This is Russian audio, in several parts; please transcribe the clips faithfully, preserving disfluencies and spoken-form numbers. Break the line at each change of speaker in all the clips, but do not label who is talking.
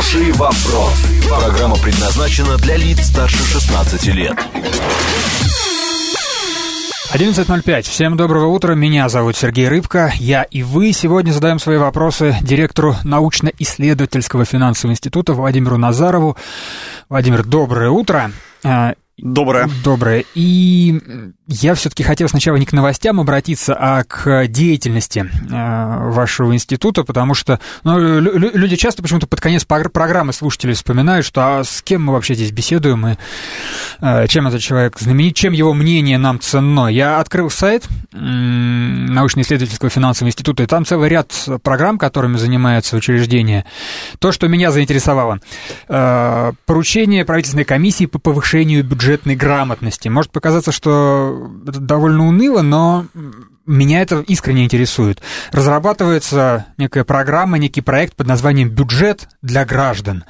Хороший вопрос. Программа предназначена для лиц старше шестнадцати лет.
одиннадцать ноль пять. Всем доброго утра. Меня зовут Сергей Рыбка. Я и вы сегодня задаем свои вопросы директору научно-исследовательского финансового института Владимиру Назарову. Владимир, доброе утро.
Доброе.
Доброе. И я все-таки хотел сначала не к новостям обратиться, а к деятельности э, вашего института, потому что ну, лю- люди часто почему-то под конец программы слушатели вспоминают, что а с кем мы вообще здесь беседуем, и э, чем этот человек знаменит, чем его мнение нам ценно. Я открыл сайт э, научно-исследовательского финансового института, и там целый ряд программ, которыми занимается учреждение. То, что меня заинтересовало. Э, поручение правительственной комиссии по повышению бюджета бюджетной грамотности. Может показаться, что это довольно уныло, но меня это искренне интересует. Разрабатывается некая программа, некий проект под названием «Бюджет для граждан»,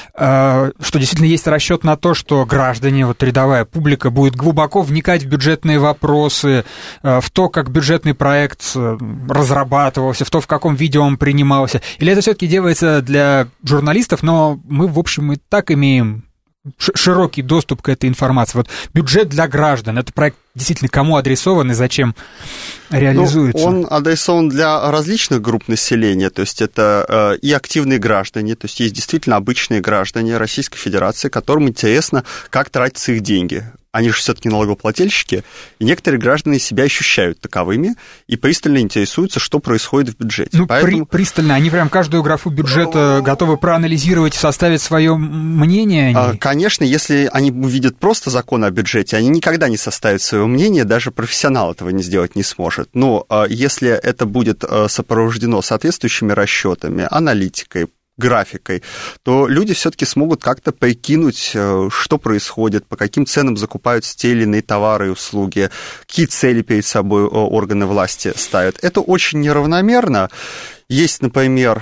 что действительно есть расчет на то, что граждане, вот рядовая публика, будет глубоко вникать в бюджетные вопросы, в то, как бюджетный проект разрабатывался, в то, в каком виде он принимался. Или это все-таки делается для журналистов, но мы, в общем, и так имеем широкий доступ к этой информации. Вот бюджет для граждан. Это проект действительно кому адресован и зачем реализуется?
Ну, он адресован для различных групп населения. То есть это э, и активные граждане, то есть есть действительно обычные граждане Российской Федерации, которым интересно, как тратятся их деньги. Они же все-таки налогоплательщики, и некоторые граждане себя ощущают таковыми и пристально интересуются, что происходит в бюджете.
Ну,
Поэтому...
при, пристально. Они прям каждую графу бюджета готовы проанализировать, составить свое мнение? Они...
Конечно, если они увидят просто закон о бюджете, они никогда не составят своего мнения, даже профессионал этого не сделать не сможет. Но если это будет сопровождено соответствующими расчетами, аналитикой, графикой, то люди все-таки смогут как-то прикинуть, что происходит, по каким ценам закупаются те или иные товары и услуги, какие цели перед собой органы власти ставят. Это очень неравномерно. Есть, например,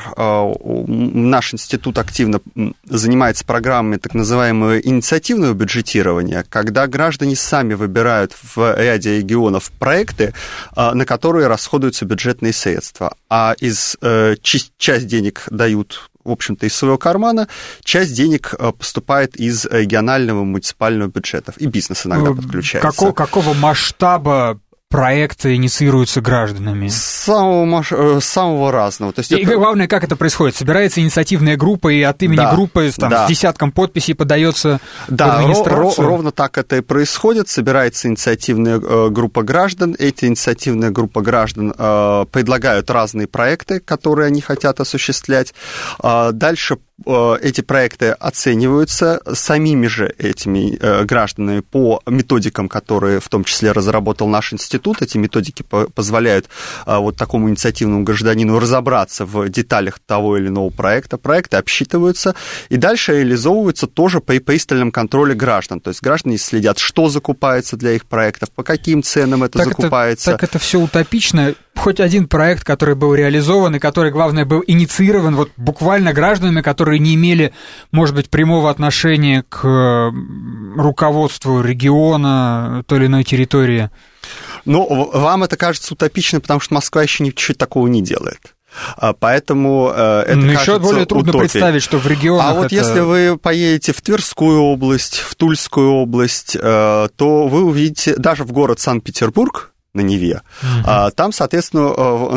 наш институт активно занимается программой так называемого инициативного бюджетирования, когда граждане сами выбирают в ряде регионов проекты, на которые расходуются бюджетные средства, а из часть денег дают, в общем-то, из своего кармана, часть денег поступает из регионального муниципального бюджетов, и бизнес иногда подключается.
Какого, какого масштаба проекты инициируются гражданами?
Самого, самого разного. То есть
и
это...
главное, как это происходит? Собирается инициативная группа, и от имени
да,
группы там,
да.
с десятком подписей подается
да,
в администрацию?
Да, ровно так это и происходит. Собирается инициативная э, группа граждан. Эти инициативная группа граждан э, предлагают разные проекты, которые они хотят осуществлять. Э, дальше эти проекты оцениваются самими же этими гражданами по методикам, которые в том числе разработал наш институт. Эти методики позволяют вот такому инициативному гражданину разобраться в деталях того или иного проекта. Проекты обсчитываются и дальше реализовываются тоже при пристальном контроле граждан. То есть граждане следят, что закупается для их проектов, по каким ценам это
так
закупается.
Это, так это все утопично. Хоть один проект, который был реализован и который, главное, был инициирован вот буквально гражданами, которые не имели, может быть, прямого отношения к руководству региона той или иной территории.
Ну, вам это кажется утопичным, потому что Москва еще ничего такого не делает. Поэтому это
ну,
кажется
еще более трудно
утопией.
Представить, что в регионах
А вот
это...
если вы поедете в Тверскую область, в Тульскую область, то вы увидите, даже в город Санкт-Петербург, на Неве. Uh-huh. Там, соответственно,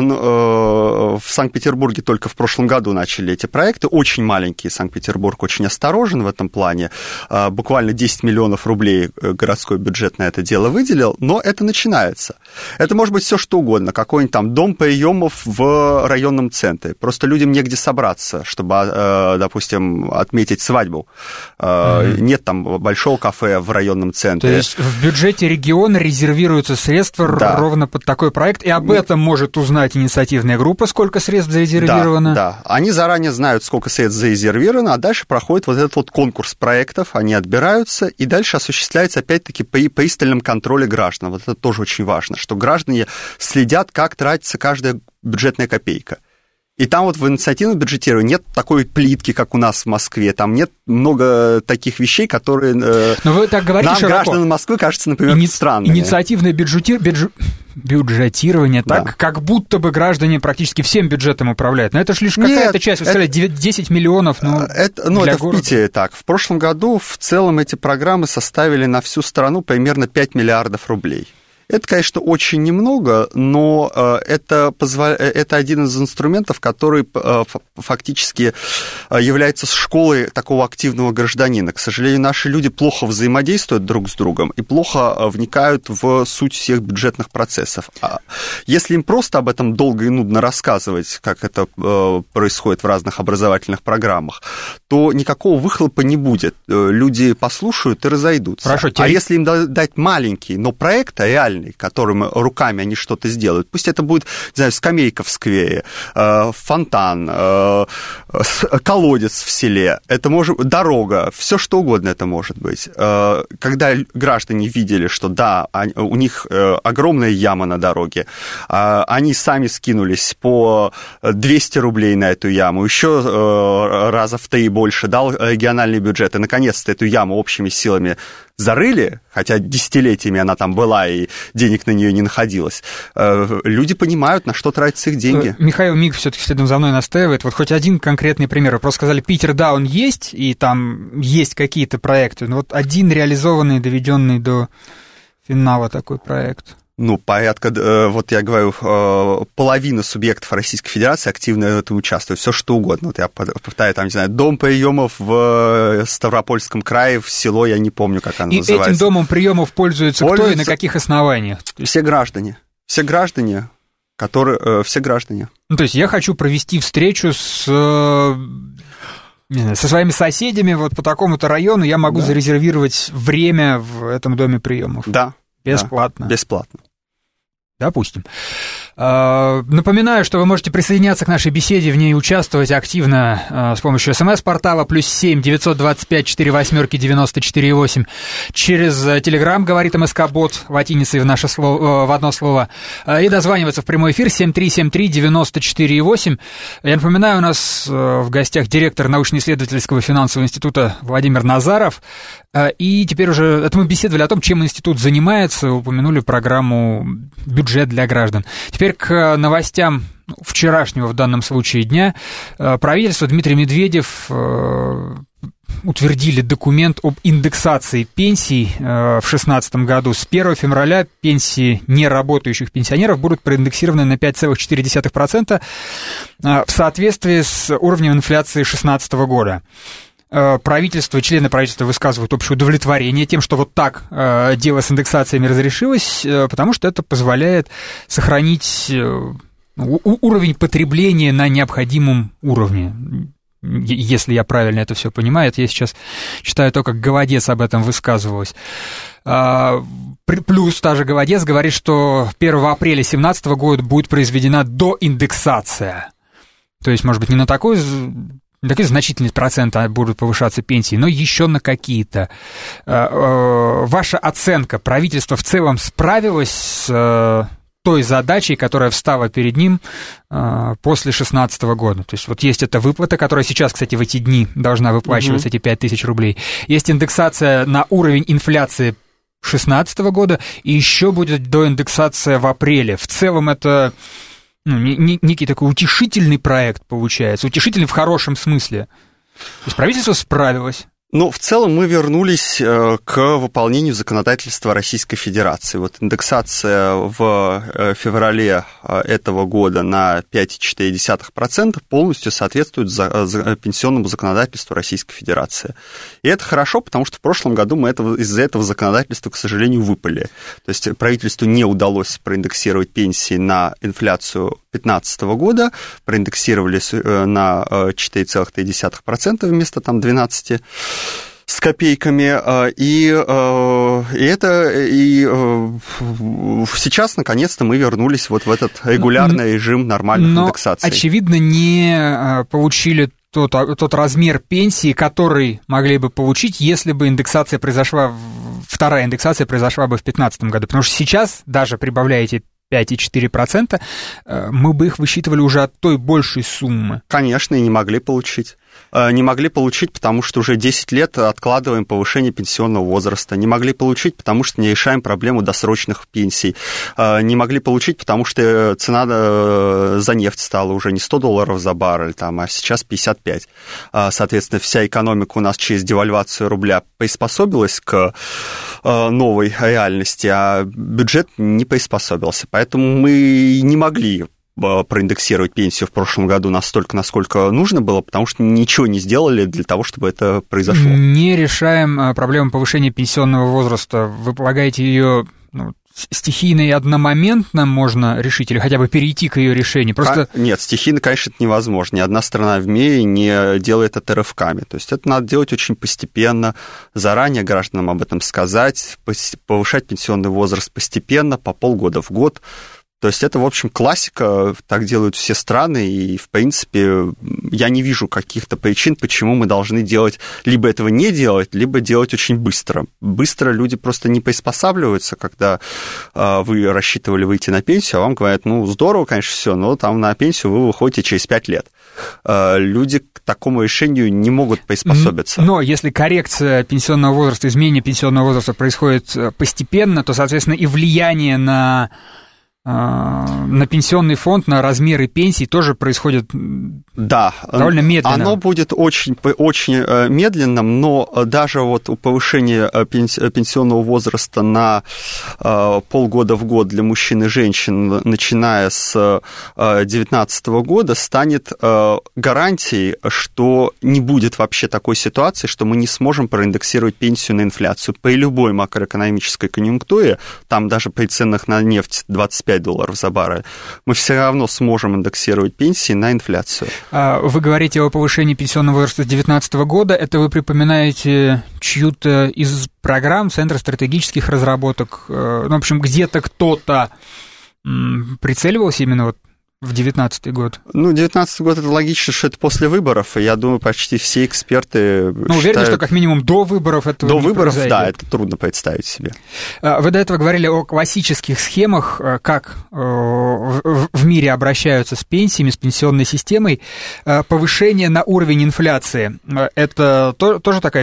в Санкт-Петербурге только в прошлом году начали эти проекты. Очень маленький Санкт-Петербург, очень осторожен в этом плане. Буквально десять миллионов рублей городской бюджет на это дело выделил, но это начинается. Это может быть все что угодно. Какой-нибудь там дом приемов в районном центре. Просто людям негде собраться, чтобы, допустим, отметить свадьбу. Uh-huh. Нет там большого кафе в районном центре.
То есть в бюджете региона резервируются средства... Да. Ровно под такой проект, и об этом может узнать инициативная группа, сколько средств зарезервировано.
Да, да, они заранее знают, сколько средств зарезервировано, а дальше проходит вот этот вот конкурс проектов, они отбираются, и дальше осуществляется, опять-таки, при пристальном контроле граждан. Вот это тоже очень важно, что граждане следят, как тратится каждая бюджетная копейка. И там вот в инициативном бюджетировании нет такой плитки, как у нас в Москве. Там нет много таких вещей, которые
Но вы так говорите
нам,
широко.
Гражданам Москвы, кажется, например,
Ини...
странными.
Инициативное бюджети... бюдж... Бюджетирование, так,
да.
Как будто бы граждане практически всем бюджетом управляют. Но это же лишь какая-то
Нет,
часть, вы сказали, это, десять миллионов, ну,
это, ну,
для
это
города.
в Питере так. В прошлом году в целом эти программы составили на всю страну примерно пять миллиардов рублей. Это, конечно, очень немного, но это, позва... это один из инструментов, который фактически является школой такого активного гражданина. К сожалению, наши люди плохо взаимодействуют друг с другом и плохо вникают в суть всех бюджетных процессов. Если им просто об этом долго и нудно рассказывать, как это происходит в разных образовательных программах, то никакого выхлопа не будет. Люди послушают и разойдутся.
Хорошо,
а если им дать маленький, но проект реальный, которым руками они что-то сделают. Пусть это будет, не знаю, скамейка в сквере, фонтан, колодец в селе, это может дорога, все что угодно это может быть. Когда граждане видели, что да, у них огромная яма на дороге, они сами скинулись по двести рублей на эту яму, еще раза в три больше дал региональный бюджет, и наконец-то эту яму общими силами зарыли, хотя десятилетиями она там была, и денег на нее не находилось, люди понимают, на что тратятся их деньги.
Михаил Миг все-таки следом за мной настаивает. Вот хоть один конкретный пример. Вы просто сказали, Питер, да, он есть, и там есть какие-то проекты, но вот один реализованный, доведенный до финала такой проект.
Ну, порядка, вот я говорю, половина субъектов Российской Федерации активно в этом участвует, все что угодно. Вот я повторяю, там, не знаю, дом приемов в Ставропольском крае, в село, я не помню, как оно
и
называется.
И этим домом приемов пользуются, пользуются кто и на каких основаниях?
Все граждане. Все граждане, которые... Все граждане.
Ну, то есть я хочу провести встречу с... Не знаю, со своими соседями вот по такому-то району, я могу да. зарезервировать время в этом доме приемов.
Да.
Бесплатно.
Да, бесплатно.
Допустим. Напоминаю, что вы можете присоединяться к нашей беседе, в ней участвовать активно с помощью смс-портала плюс семь девятьсот двадцать пять четыре восьмерки девяносто четыре восемь, через Телеграм, говорит МСК-бот, латиницей в, наше слово, в одно слово, и дозваниваться в прямой эфир семь три семь три девяносто четыре восемь. Я напоминаю, у нас в гостях директор научно-исследовательского финансового института Владимир Назаров, и теперь уже это мы беседовали о том, чем институт занимается, упомянули программу «Бюджет для граждан». Теперь к новостям вчерашнего в данном случае дня. Правительство, Дмитрий Медведев утвердили документ об индексации пенсий в две тысячи шестнадцатом году. С первого февраля пенсии неработающих пенсионеров будут проиндексированы на пять целых четыре десятых процента в соответствии с уровнем инфляции две тысячи шестнадцатого года. Правительство, члены правительства высказывают общее удовлетворение тем, что вот так э, дело с индексациями разрешилось, э, потому что это позволяет сохранить э, у, уровень потребления на необходимом уровне. Если я правильно это все понимаю, это я сейчас читаю то, как Голодец об этом высказывалась. А, плюс та же Голодец говорит, что первого апреля две тысячи семнадцатого года будет произведена доиндексация. То есть, может быть, не на такой... Не такие значительные проценты будут повышаться пенсии, но еще на какие-то. Ваша оценка, правительство в целом справилось с той задачей, которая встала перед ним после две тысячи шестнадцатого года? То есть вот есть эта выплата, которая сейчас, кстати, в эти дни должна выплачиваться, угу. эти пять тысяч рублей. Есть индексация на уровень инфляции две тысячи шестнадцатого года, и еще будет доиндексация в апреле. В целом это... Ну, некий такой утешительный проект получается, утешительный в хорошем смысле. То есть правительство справилось.
Ну, в целом мы вернулись к выполнению законодательства Российской Федерации. Вот индексация в феврале этого года на пять целых четыре десятых процента полностью соответствует пенсионному законодательству Российской Федерации. И это хорошо, потому что в прошлом году мы этого, из-за этого законодательства, к сожалению, выпали. То есть правительству не удалось проиндексировать пенсии на инфляцию две тысячи пятнадцатого года, проиндексировали на четыре целых три десятых процента вместо там двенадцати с копейками, и, и это, и сейчас, наконец-то, мы вернулись вот в этот регулярный режим нормальных
Но,
индексаций.
Очевидно, не получили тот, тот размер пенсии, который могли бы получить, если бы индексация произошла, вторая индексация произошла бы в две тысячи пятнадцатом году, потому что сейчас, даже прибавляя эти пять целых четыре десятых процента, мы бы их высчитывали уже от той большей суммы.
Конечно, и не могли получить. Не могли получить, потому что уже десять лет откладываем повышение пенсионного возраста. Не могли получить, потому что не решаем проблему досрочных пенсий. Не могли получить, потому что цена за нефть стала уже не сто долларов за баррель, там, а сейчас пятьдесят пять. Соответственно, вся экономика у нас через девальвацию рубля приспособилась к новой реальности, а бюджет не приспособился. Поэтому мы не могли проиндексировать пенсию в прошлом году настолько, насколько нужно было, потому что ничего не сделали для того, чтобы это произошло.
Не решаем проблему повышения пенсионного возраста. Вы полагаете, ее ну, стихийно и одномоментно можно решить или хотя бы перейти к ее решению? Просто...
Нет, стихийно, конечно, это невозможно. Ни одна страна в мире не делает это рывками. То есть это надо делать очень постепенно, заранее гражданам об этом сказать, повышать пенсионный возраст постепенно, по полгода в год. То есть это, в общем, классика, так делают все страны, и, в принципе, я не вижу каких-то причин, почему мы должны делать, либо этого не делать, либо делать очень быстро. Быстро люди просто не приспосабливаются, когда э, вы рассчитывали выйти на пенсию, а вам говорят, ну, здорово, конечно, все, но там на пенсию вы выходите через пять лет. Э, люди к такому решению не могут приспособиться.
Но если коррекция пенсионного возраста, изменение пенсионного возраста происходит постепенно, то, соответственно, и влияние на... на пенсионный фонд, на размеры пенсий тоже происходит
да,
довольно медленно.
Оно будет очень, очень медленным, но даже вот повышение пенсионного возраста на полгода в год для мужчин и женщин, начиная с две тысячи девятнадцатого года, станет гарантией, что не будет вообще такой ситуации, что мы не сможем проиндексировать пенсию на инфляцию. При любой макроэкономической конъюнктуре, там даже при ценах на нефть двадцать пять долларов за баррель, мы все равно сможем индексировать пенсии на инфляцию.
Вы говорите о повышении пенсионного возраста с две тысячи девятнадцатого года. Это вы припоминаете чью-то из программ Центра стратегических разработок? Ну, в общем, где-то кто-то прицеливался именно вот в девятнадцатый год?
Ну, девятнадцатый год, это логично, что это после выборов, и я думаю, почти все эксперты
Ну, уверены, считают... что как минимум до выборов этого
До
не
выборов,
произойдет.
Да, это трудно представить себе.
Вы до этого говорили о классических схемах, как в мире обращаются с пенсиями, с пенсионной системой. Повышение на уровень инфляции – это тоже такая...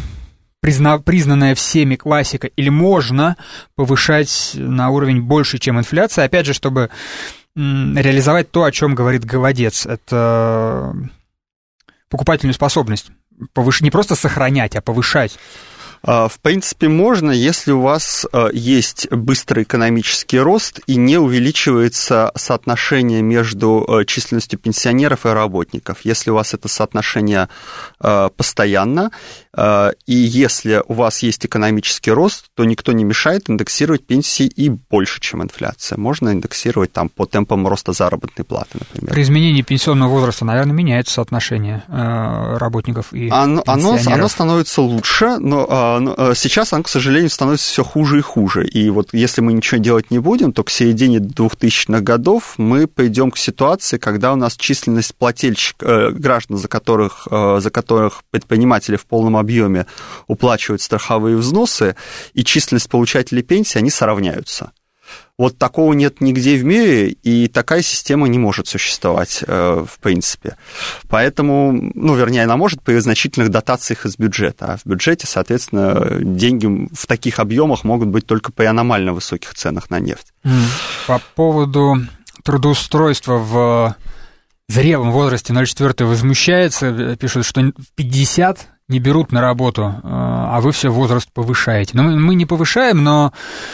признанная всеми классика, или можно повышать на уровень больше, чем инфляция, опять же, чтобы реализовать то, о чем говорит Голодец, это покупательную способность, повыш... не просто сохранять, а повышать.
В принципе, можно, если у вас есть быстрый экономический рост и не увеличивается соотношение между численностью пенсионеров и работников. Если у вас это соотношение постоянно, и если у вас есть экономический рост, то никто не мешает индексировать пенсии и больше, чем инфляция. Можно индексировать там по темпам роста заработной платы, например.
При изменении пенсионного возраста, наверное, меняется соотношение работников и
оно,
пенсионеров.
Оно, оно становится лучше, но сейчас оно, к сожалению, становится все хуже и хуже. И вот если мы ничего делать не будем, то к середине двухтысячных годов мы придем к ситуации, когда у нас численность плательщиков, граждан, за которых, за которых предприниматели в полном объеме уплачивают страховые взносы, и численность получателей пенсии, они сравняются. Вот такого нет нигде в мире, и такая система не может существовать, в принципе. Поэтому, ну, вернее, она может при значительных дотациях из бюджета. А в бюджете, соответственно, деньги в таких объемах могут быть только при аномально высоких ценах на нефть.
По поводу трудоустройства в зрелом возрасте ноль четыре возмущается, пишут, что в пятьдесят не берут на работу, а вы все возраст повышаете. Но мы не повышаем, но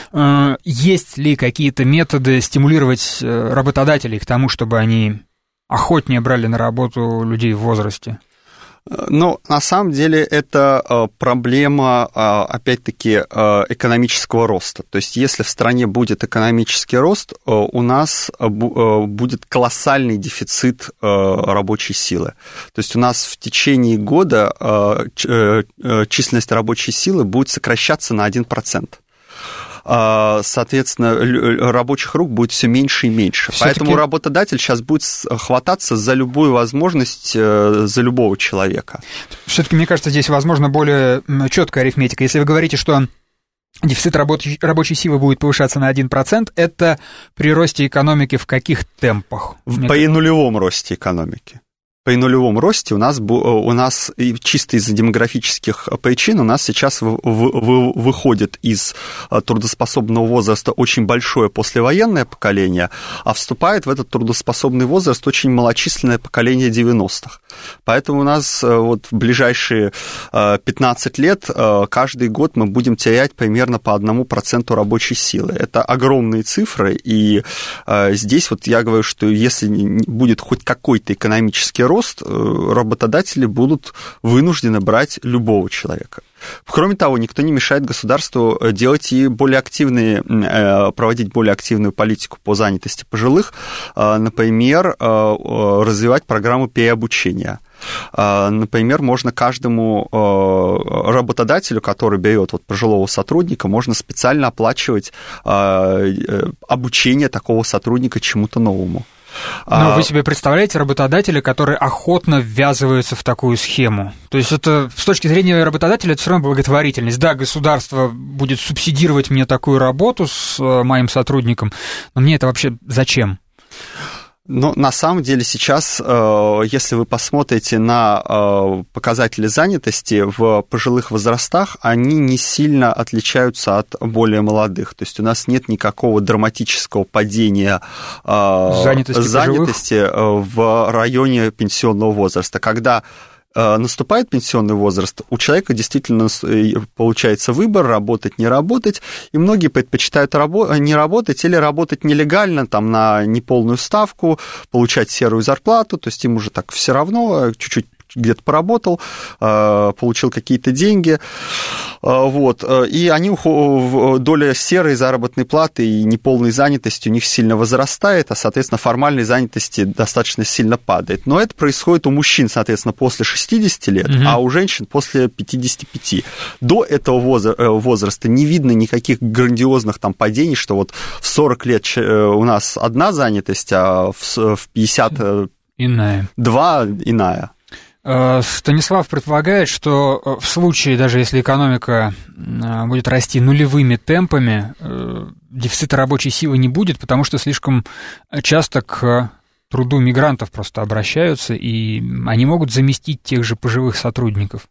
есть ли какие-то методы стимулировать работодателей к тому, чтобы они охотнее брали на работу людей в возрасте?
Ну, на самом деле, это проблема, опять-таки, экономического роста. То есть, если в стране будет экономический рост, у нас будет колоссальный дефицит рабочей силы. То есть, у нас в течение года численность рабочей силы будет сокращаться на один процент. Соответственно, рабочих рук будет все меньше и меньше. Всё-таки... Поэтому работодатель сейчас будет хвататься за любую возможность, за любого человека.
Все-таки, мне кажется, здесь возможно более четкая арифметика. Если вы говорите, что дефицит рабочей, рабочей силы будет повышаться на один процент, это при росте экономики в каких темпах?
При нулевом росте экономики. при нулевом росте у нас, у нас чисто из-за демографических причин у нас сейчас в, в, выходит из трудоспособного возраста очень большое послевоенное поколение, а вступает в этот трудоспособный возраст очень малочисленное поколение девяностых. Поэтому у нас вот в ближайшие пятнадцать лет каждый год мы будем терять примерно по одному проценту рабочей силы. Это огромные цифры, и здесь вот я говорю, что если будет хоть какой-то экономический рост, работодатели будут вынуждены брать любого человека. Кроме того, никто не мешает государству делать и более активные, проводить более активную политику по занятости пожилых, например, развивать программу переобучения. Например, можно каждому работодателю, который берет вот пожилого сотрудника, можно специально оплачивать обучение такого сотрудника чему-то новому.
Но вы себе представляете работодателя, которые охотно ввязываются в такую схему? То есть это с точки зрения работодателя это все равно благотворительность. Да, государство будет субсидировать мне такую работу с моим сотрудником, но мне это вообще зачем?
Но на самом деле сейчас, если вы посмотрите на показатели занятости в пожилых возрастах, они не сильно отличаются от более молодых. То есть у нас нет никакого драматического падения занятости, занятости в районе пенсионного возраста. Когда наступает пенсионный возраст, у человека действительно получается выбор, работать, не работать, и многие предпочитают рабо- не работать или работать нелегально, там, на неполную ставку, получать серую зарплату, то есть им уже так все равно, чуть-чуть где-то поработал, получил какие-то деньги, вот, и они, доля серой заработной платы и неполной занятости у них сильно возрастает, а, соответственно, формальной занятости достаточно сильно падает. Но это происходит у мужчин, соответственно, после шестидесяти лет, угу. а у женщин после пятидесяти пяти. До этого возраста не видно никаких грандиозных там падений, что вот в сорок лет у нас одна занятость, а в пятьдесят
иная.
Два иная.
Станислав предполагает, что в случае, даже если экономика будет расти нулевыми темпами, дефицита рабочей силы не будет, потому что слишком часто к труду мигрантов просто обращаются, и они могут заместить тех же пожилых сотрудников.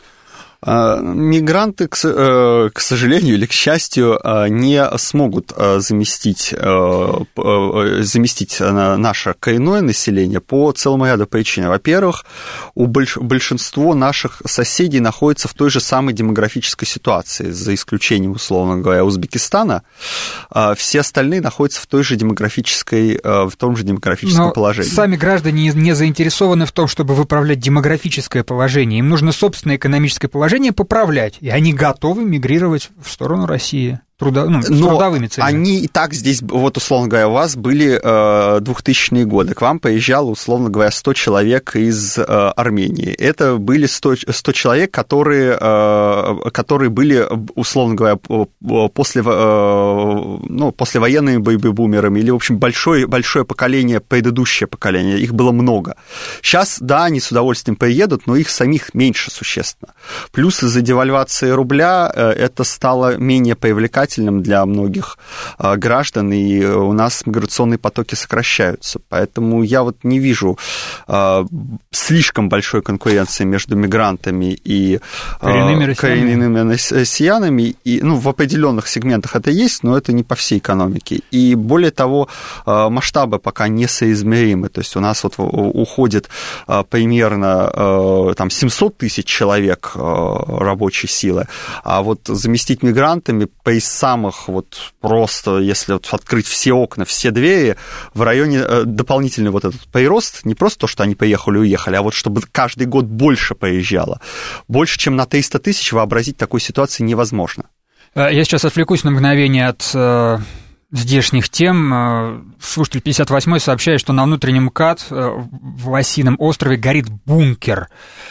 Мигранты, к сожалению или к счастью, не смогут заместить, заместить наше коренное население по целому ряду причин. Во-первых, у большинства наших соседей находится в той же самой демографической ситуации, за исключением, условно говоря, Узбекистана. Все остальные находятся в той же демографической, в том же демографическом
Но
положении.
Сами граждане не заинтересованы в том, чтобы выправлять демографическое положение. Им нужно собственное экономическое положение поправлять, и они готовы мигрировать в сторону России. Трудо, ну, с трудовыми целями.
Они и так здесь, вот, условно говоря, у вас были э, двухтысячные годы, к вам поезжало, условно говоря, сто человек из э, Армении. Это были сто, сто человек, которые, э, которые были, условно говоря, после, э, ну, послевоенными бэйби-бумерами, или, в общем, большое, большое поколение, предыдущее поколение, их было много. Сейчас, да, они с удовольствием приедут, но их самих меньше существенно. Плюс из-за девальвации рубля э, это стало менее привлекательным для многих а, граждан, и у нас миграционные потоки сокращаются. Поэтому я вот не вижу а, слишком большой конкуренции между мигрантами и коренными, а, коренными россиянами. И, ну, в определенных сегментах это есть, но это не по всей экономике. И более того, а, масштабы пока несоизмеримы. То есть у нас вот уходит а, примерно а, там, семьсот тысяч человек а, рабочей силы, а вот заместить мигрантами по самых вот просто, если вот открыть все окна, все двери, в районе дополнительный вот этот прирост, не просто то, что они поехали и уехали, а вот чтобы каждый год больше поезжало. Больше, чем на триста тысяч, вообразить такой ситуации невозможно.
Я сейчас отвлекусь на мгновение от э, здешних тем. Слушатель пятьдесят восьмой сообщает, что на внутреннем МКАД в Лосином острове горит бункер.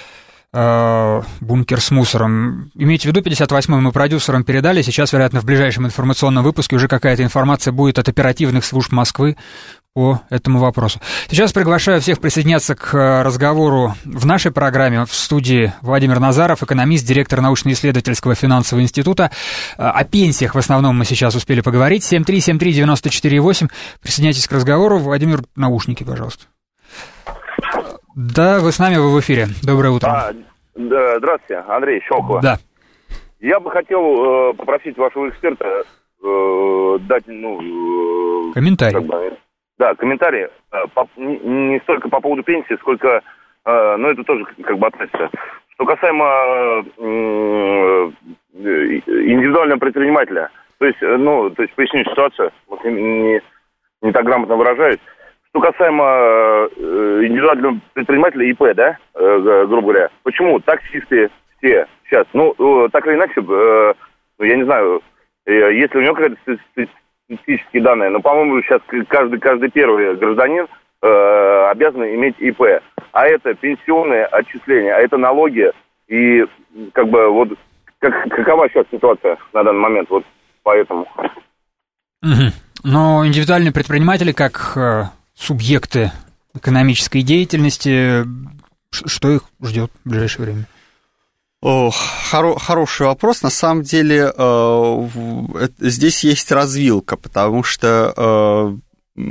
Бункер с мусором. Имейте в виду, пятьдесят восьмой мы продюсерам передали, сейчас, вероятно, в ближайшем информационном выпуске уже какая-то информация будет от оперативных служб Москвы по этому вопросу. Сейчас приглашаю всех присоединяться к разговору в нашей программе. В студии Владимир Назаров, экономист, директор научно-исследовательского финансового института. О пенсиях в основном мы сейчас успели поговорить. семь три семь три девять четыре восемь. Присоединяйтесь к разговору. Владимир, наушники, пожалуйста. Да, вы с нами, вы в эфире. Доброе утро.
А, да, здравствуйте, Андрей Щелкова.
Да.
Я бы хотел э, попросить вашего эксперта э, дать, ну... Э,
комментарий.
Как бы, да, комментарий. Э, по, не, не столько по поводу пенсии, сколько... Э, ну, это тоже как бы относится. Что касаемо э, индивидуального предпринимателя. То есть, ну, то есть поясню ситуацию, вот не, не так грамотно выражаюсь. Что касаемо э, индивидуального предпринимателя ИП, да, э, грубо говоря, почему таксисты все сейчас, ну, э, так или иначе, э, ну, я не знаю, э, если у него какие-то статистические данные, но, по-моему, сейчас каждый, каждый первый гражданин э, обязан иметь ИП, а это пенсионные отчисления, а это налоги, и как бы вот как, какова сейчас ситуация на данный момент, вот поэтому.
Угу. Но индивидуальные предприниматели как... субъекты экономической деятельности, что их ждет в ближайшее время?
О, хоро- хороший вопрос. На самом деле э, здесь есть развилка, потому что э,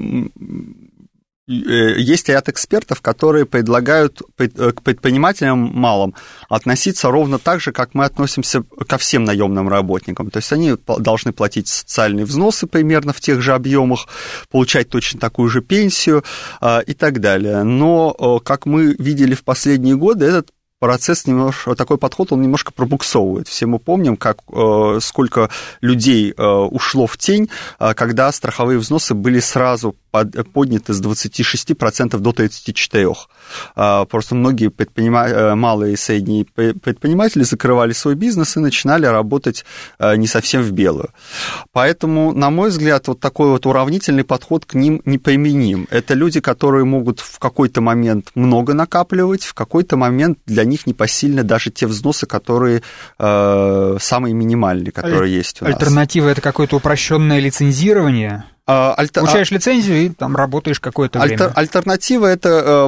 есть ряд экспертов, которые предлагают к предпринимателям малым относиться ровно так же, как мы относимся ко всем наемным работникам. То есть они должны платить социальные взносы примерно в тех же объемах, получать точно такую же пенсию и так далее. Но, как мы видели в последние годы, этот процесс немножко, такой подход, он немножко пробуксовывает. Все мы помним, как, э, сколько людей э, ушло в тень, э, когда страховые взносы были сразу под, подняты с двадцати шести процентов до тридцати четырёх процентов. Э, просто многие предпринима... малые и средние предприниматели закрывали свой бизнес и начинали работать э, не совсем в белую. Поэтому, на мой взгляд, вот такой вот уравнительный подход к ним неприменим. Это люди, которые могут в какой-то момент много накапливать, в какой-то момент для них непосильны даже те взносы, которые э, самые минимальные, которые Аль- есть у нас.
Альтернатива – это какое-то упрощенное лицензирование? Альтер... Получаешь лицензию и там работаешь какое-то время.
Альтер... Альтернатива это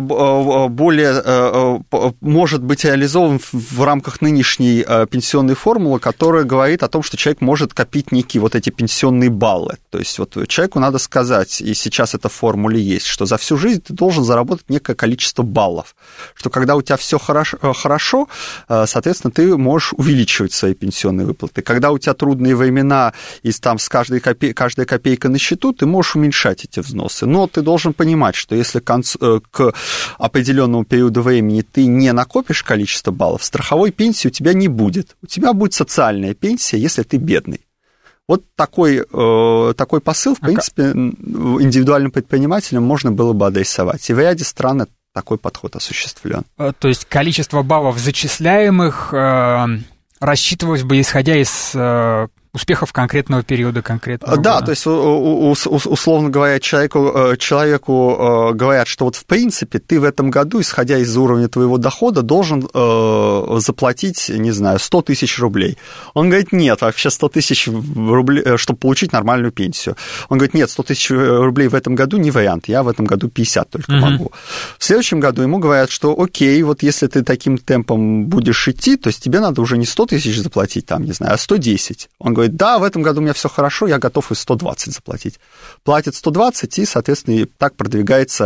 более может быть реализован в рамках нынешней пенсионной формулы, которая говорит о том, что человек может копить некие вот эти пенсионные баллы. То есть вот человеку надо сказать, и сейчас это в формуле есть, что за всю жизнь ты должен заработать некое количество баллов, что когда у тебя все хорошо, хорошо, соответственно, ты можешь увеличивать свои пенсионные выплаты. Когда у тебя трудные времена, и там с каждой копей... каждая копейка на счету, ты можешь уменьшать эти взносы. Но ты должен понимать, что если к, концу, к определенному периоду времени ты не накопишь количество баллов, страховой пенсии у тебя не будет. У тебя будет социальная пенсия, если ты бедный. Вот такой, э, такой посыл, в принципе, индивидуальным предпринимателям можно было бы адресовать. И в ряде стран такой подход осуществлен.
То есть количество баллов зачисляемых э, рассчитывалось бы, исходя из... Э, успехов конкретного периода, конкретного
Да,
года.
То есть, условно говоря, человеку, человеку говорят, что вот в принципе ты в этом году, исходя из уровня твоего дохода, должен заплатить, не знаю, сто тысяч рублей. Он говорит, нет, вообще сто тысяч рублей, чтобы получить нормальную пенсию. Он говорит, нет, сто тысяч рублей в этом году не вариант, я в этом году пятьдесят только mm-hmm. могу. В следующем году ему говорят, что окей, вот если ты таким темпом будешь идти, то есть тебе надо уже не сто тысяч заплатить, там, не знаю, а сто десять. Он говорит, да, в этом году у меня все хорошо, я готов и сто двадцать заплатить. Платит сто двадцать и, соответственно, и так продвигается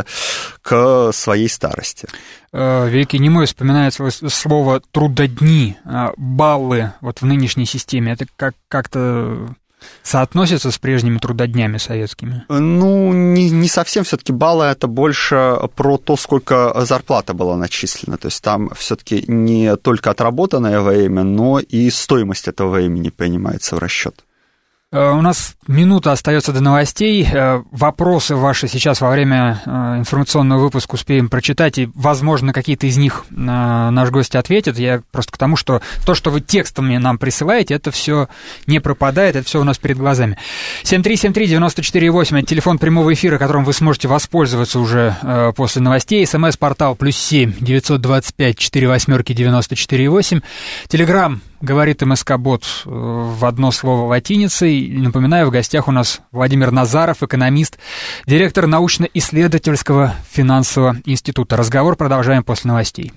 к своей старости.
Великий Немой вспоминает слово «трудодни», баллы вот в нынешней системе. Это как- как-то соотносится с прежними трудоднями советскими?
Ну, не, не совсем. Все-таки баллы — это больше про то, сколько зарплата была начислена. То есть там все-таки не только отработанное время, но и стоимость этого времени принимается в расчет.
У нас минута остается до новостей. Вопросы ваши сейчас во время информационного выпуска успеем прочитать, и, возможно, какие-то из них наш гость ответит. Я просто к тому, что то, что вы текстами нам присылаете, это все не пропадает, это все у нас перед глазами. семь три семь три девять четыре восемь, это телефон прямого эфира, которым вы сможете воспользоваться уже после новостей. СМС-портал плюс семь девятьсот двадцать пять четыре восьмерки девяносто четыре восемь. Телеграм говорит МСК-бот в одно слово латиницей. Напоминаю, в гостях у нас Владимир Назаров, экономист, директор научно-исследовательского финансового института. Разговор продолжаем после новостей.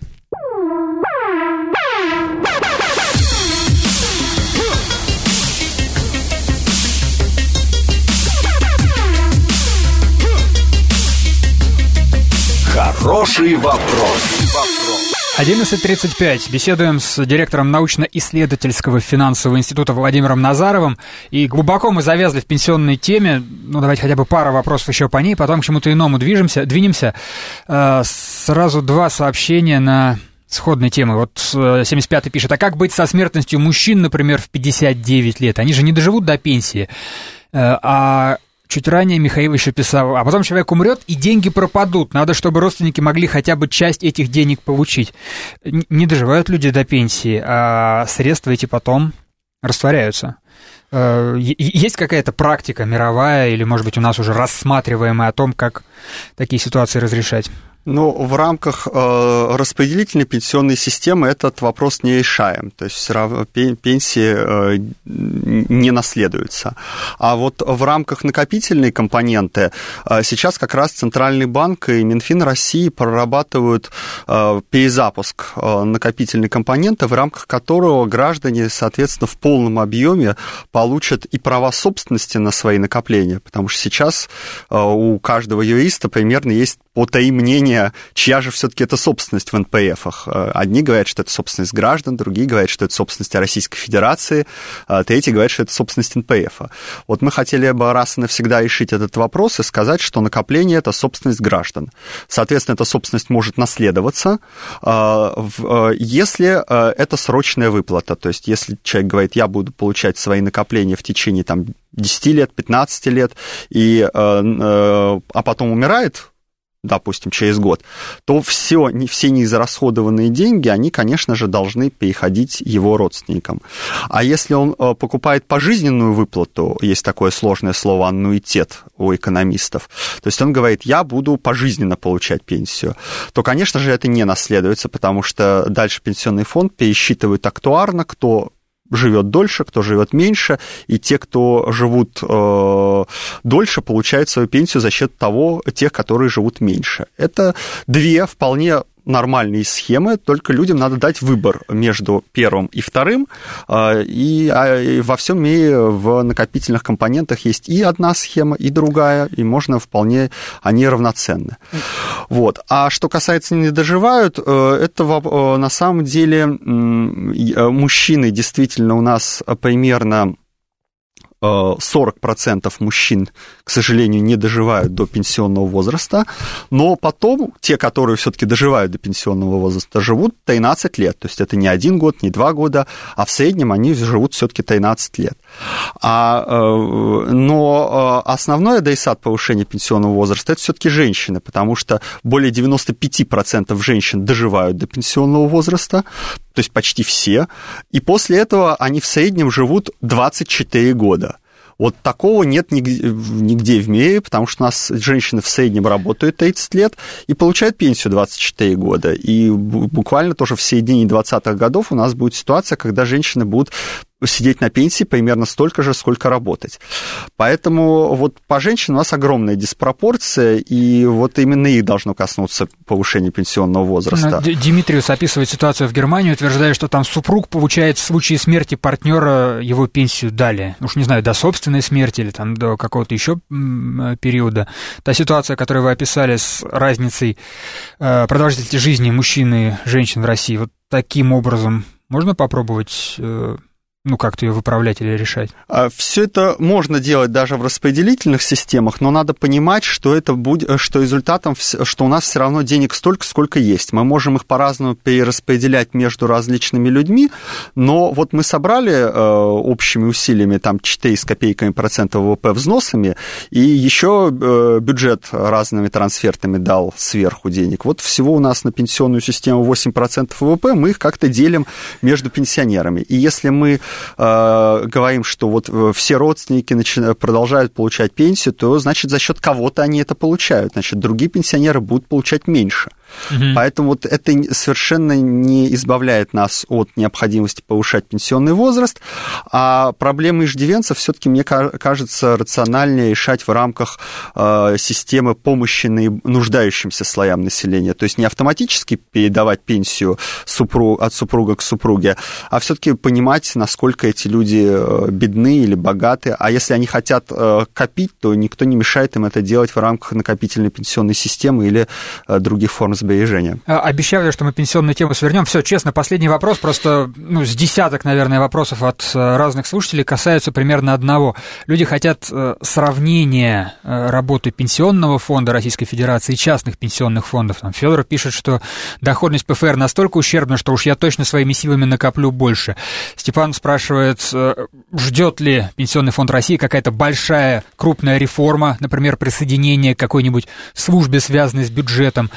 Хороший Хороший вопрос.
одиннадцать тридцать пять. Беседуем с директором научно-исследовательского финансового института Владимиром Назаровым. И глубоко мы завязли в пенсионной теме. Ну, давайте хотя бы пара вопросов еще по ней, потом к чему-то иному движемся, двинемся. Сразу два сообщения на сходной темы. Вот семьдесят пятый пишет: а как быть со смертностью мужчин, например, в пятьдесят девять лет? Они же не доживут до пенсии. А чуть ранее Михаил еще писал: а потом человек умрет, и деньги пропадут. Надо, чтобы родственники могли хотя бы часть этих денег получить. Не доживают люди до пенсии, а средства эти потом растворяются. Есть какая-то практика мировая или, может быть, у нас уже рассматриваемая о том, как такие ситуации разрешать?
Ну, в рамках э, распределительной пенсионной системы этот вопрос не решаем, то есть все равно пенсии э, не наследуются. А вот в рамках накопительной компоненты э, сейчас как раз Центральный банк и Минфин России прорабатывают э, перезапуск э, накопительной компоненты, в рамках которого граждане, соответственно, в полном объеме получат и права собственности на свои накопления, потому что сейчас э, у каждого юриста примерно есть по три мнения, чья же все-таки это собственность в эн пэ эфах. Одни говорят, что это собственность граждан, другие говорят, что это собственность Российской Федерации, третьи говорят, что это собственность эн пэ эфа. Вот мы хотели бы раз и навсегда решить этот вопрос и сказать, что накопление – это собственность граждан. Соответственно, эта собственность может наследоваться, если это срочная выплата. То есть, если человек говорит, я буду получать свои накопления в течение там, десяти лет, пятнадцати лет, и, а потом умирает, допустим, через год, то все, не, все неизрасходованные деньги, они, конечно же, должны переходить его родственникам. А если он покупает пожизненную выплату, есть такое сложное слово аннуитет у экономистов, то есть он говорит, я буду пожизненно получать пенсию, то, конечно же, это не наследуется, потому что дальше пенсионный фонд пересчитывает актуарно, кто живет дольше, кто живет меньше, и те, кто живут э, дольше, получают свою пенсию за счет того, тех, которые живут меньше. Это две вполне нормальные схемы, только людям надо дать выбор между первым и вторым, и, и во всем мире в накопительных компонентах есть и одна схема, и другая, и можно вполне, они равноценны. Вот. А что касается не доживают, это на самом деле мужчины действительно у нас примерно сорок процентов мужчин, к сожалению, не доживают до пенсионного возраста, но потом те, которые все-таки доживают до пенсионного возраста, живут тринадцать лет. То есть это не один год, не два года, а в среднем они живут все-таки тринадцать лет. А, но основной адресат повышения пенсионного возраста – это все-таки женщины, потому что более девяносто пять процентов женщин доживают до пенсионного возраста, то есть почти все, и после этого они в среднем живут двадцать четыре года. Вот такого нет нигде, нигде в мире, потому что у нас женщины в среднем работают тридцать лет и получают пенсию двадцать четыре года. И буквально тоже в середине двадцатых годов у нас будет ситуация, когда женщины будут сидеть на пенсии примерно столько же, сколько работать. Поэтому вот по женщинам у нас огромная диспропорция, и вот именно их должно коснуться повышения пенсионного возраста.
Димитриус описывает ситуацию в Германии, утверждая, что там супруг получает в случае смерти партнера его пенсию далее. Уж не знаю, до собственной смерти или там до какого-то еще периода. Та ситуация, которую вы описали с разницей продолжительности жизни мужчин и женщин в России, вот таким образом можно попробовать... ну, как-то ее выправлять или решать?
Все это можно делать даже в распределительных системах, но надо понимать, что это будет, что результатом, что у нас все равно денег столько, сколько есть. Мы можем их по-разному перераспределять между различными людьми, но вот мы собрали э, общими усилиями там четыре с копейками процента вэ вэ пэ взносами, и еще э, бюджет разными трансфертами дал сверху денег. Вот всего у нас на пенсионную систему восемь процентов вэ вэ пэ, мы их как-то делим между пенсионерами. И если мы говорим, что вот все родственники начинают, продолжают получать пенсию, то, значит, за счет кого-то они это получают. Значит, другие пенсионеры будут получать меньше. Угу. Поэтому вот это совершенно не избавляет нас от необходимости повышать пенсионный возраст, а проблемы иждивенцев все-таки, мне кажется, рациональнее решать в рамках э, системы помощи нуждающимся слоям населения. То есть не автоматически передавать пенсию супруг, от супруга к супруге, а все-таки понимать, насколько эти люди бедны или богаты. А если они хотят э, копить, то никто не мешает им это делать в рамках накопительной пенсионной системы или э, других форм сбережения.
Обещаю, что мы пенсионную тему свернем. Все, честно, последний вопрос, просто ну, с десяток, наверное, вопросов от разных слушателей касаются примерно одного. Люди хотят сравнения работы пенсионного фонда Российской Федерации и частных пенсионных фондов. Там Федор пишет, что доходность ПФР настолько ущербна, что уж я точно своими силами накоплю больше. Степан спрашивает, ждет ли Пенсионный фонд России какая-то большая, крупная реформа, например, присоединение к какой-нибудь службе, связанной с бюджетом,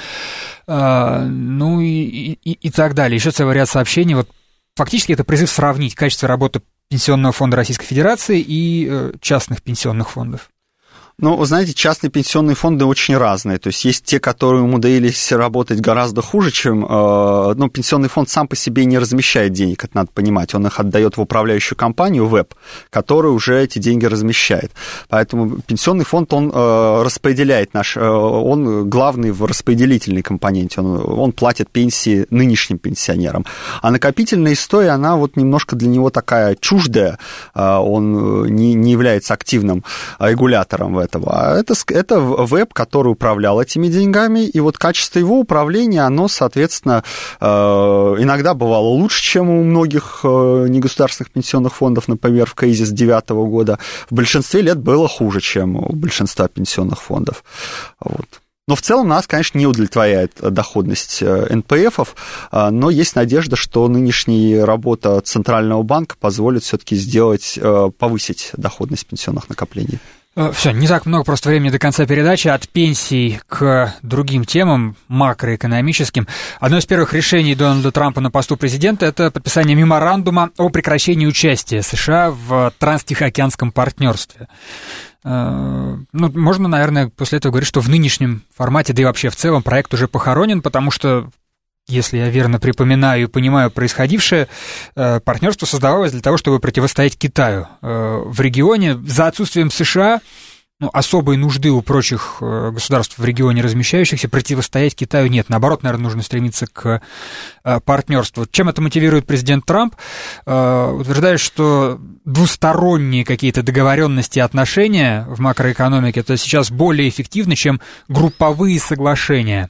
ну и, и, и так далее. Еще целый ряд сообщений. Вот фактически это призыв сравнить качество работы Пенсионного фонда Российской Федерации и частных пенсионных фондов.
Ну, вы знаете, частные пенсионные фонды очень разные. То есть есть те, которые умудрились работать гораздо хуже, чем... Ну, пенсионный фонд сам по себе не размещает денег, это надо понимать. Он их отдает в управляющую компанию, ВЭП, которая уже эти деньги размещает. Поэтому пенсионный фонд, он распределяет наш... Он главный в распределительной компоненте. Он, он платит пенсии нынешним пенсионерам. А накопительная история, она вот немножко для него такая чуждая. Он не, не является активным регулятором этого. А это, это ВЭП, который управлял этими деньгами, и вот качество его управления, оно, соответственно, иногда бывало лучше, чем у многих негосударственных пенсионных фондов, например, в кризис две тысячи девятого года. В большинстве лет было хуже, чем у большинства пенсионных фондов. Вот. Но в целом нас, конечно, не удовлетворяет доходность эн пэ эфов, но есть надежда, что нынешняя работа Центрального банка позволит все-таки сделать, повысить доходность пенсионных накоплений.
Все, не так много просто времени до конца передачи. От пенсий к другим темам, макроэкономическим. Одно из первых решений Дональда Трампа на посту президента – это подписание меморандума о прекращении участия США в транстихоокеанском партнерстве. Ну, можно, наверное, после этого говорить, что в нынешнем формате, да и вообще в целом, проект уже похоронен, потому что, если я верно припоминаю и понимаю происходившее, партнерство создавалось для того, чтобы противостоять Китаю в регионе. За отсутствием США, ну, особой нужды у прочих государств в регионе размещающихся противостоять Китаю нет. Наоборот, наверное, нужно стремиться к партнерству. Чем это мотивирует президент Трамп? Утверждает, что двусторонние какие-то договоренности и отношения в макроэкономике это сейчас более эффективны, чем групповые соглашения.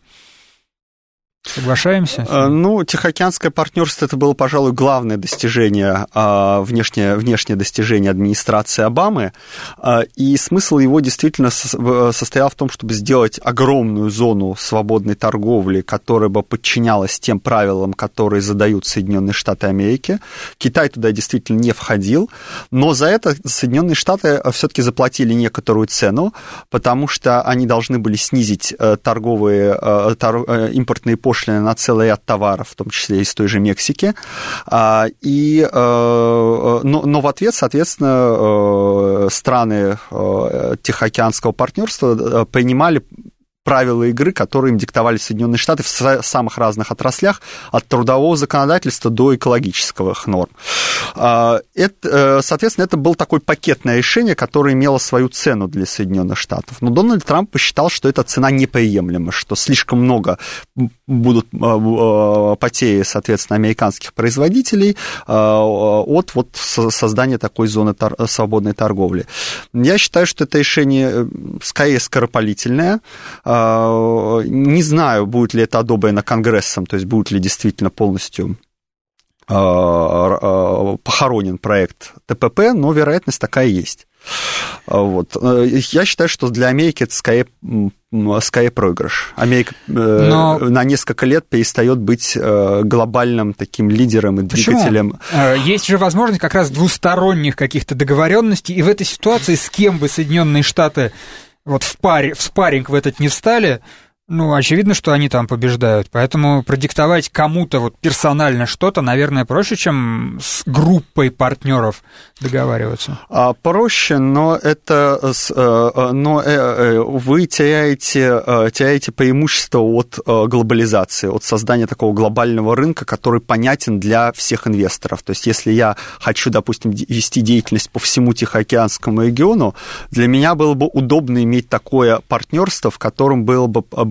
Соглашаемся?
Ну, Тихоокеанское партнерство это было, пожалуй, главное достижение, внешнее, внешнее достижение администрации Обамы, и смысл его действительно состоял в том, чтобы сделать огромную зону свободной торговли, которая бы подчинялась тем правилам, которые задают Соединенные Штаты Америки. Китай туда действительно не входил, но за это Соединенные Штаты все-таки заплатили некоторую цену, потому что они должны были снизить торговые, импортные пошлины на целый ряд товаров, в том числе из той же Мексики, и, но, но в ответ, соответственно, страны Тихоокеанского партнерства принимали правила игры, которые им диктовали Соединенные Штаты в самых разных отраслях, от трудового законодательства до экологических норм. Это, соответственно, это было такое пакетное решение, которое имело свою цену для Соединенных Штатов. Но Дональд Трамп посчитал, что эта цена неприемлема, что слишком много будут потери, соответственно, американских производителей от вот создания такой зоны тор- свободной торговли. Я считаю, что это решение скорее скоропалительное. Не знаю, будет ли это одобрено Конгрессом, то есть будет ли действительно полностью похоронен проект тэ пэ пэ, но вероятность такая есть. Вот. Я считаю, что для Америки это скорее, скорее проигрыш. Америка но... на несколько лет перестает быть глобальным таким лидером и двигателем.
Почему? Есть же возможность как раз двусторонних каких-то договоренностей, и в этой ситуации с кем бы Соединенные Штаты вот в, паре, в спарринг в этот не встали, ну, очевидно, что они там побеждают. Поэтому продиктовать кому-то вот персонально что-то, наверное, проще, чем с группой партнеров договариваться.
А, проще, но это, но вы теряете, теряете преимущество от глобализации, от создания такого глобального рынка, который понятен для всех инвесторов. То есть, если я хочу, допустим, вести деятельность по всему Тихоокеанскому региону, для меня было бы удобно иметь такое партнерство, в котором было бы